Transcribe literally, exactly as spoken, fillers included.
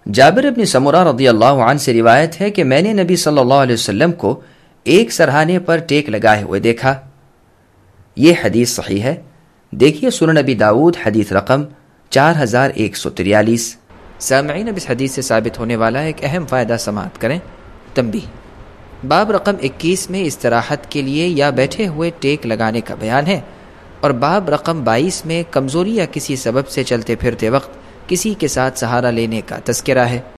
जाबिर इब्न समुरा रदियल्लाहु अन्हु से रिवायत है कि मैंने नबी सल्लल्लाहु अलैहि वसल्लम को एक सरहाने पर टेक लगाए हुए देखा। ये हदीस सही है। देखिए सुनन नबी दाऊद हदीस रकम चार हजार एक सौ तिरयालीस। सामईन, अब इस हदीस से साबित होने वाला एक अहम फ़ायदा समाअत करें। तंबीह, बाब रकम इक्कीस में इस्तराहत के लिए या बैठे हुए टेक लगाने का बयान है और बाब रकम बाईस में कमज़ोरी या किसी सबब से चलते फिरते वक्त किसी के साथ सहारा लेने का तज़किरा है।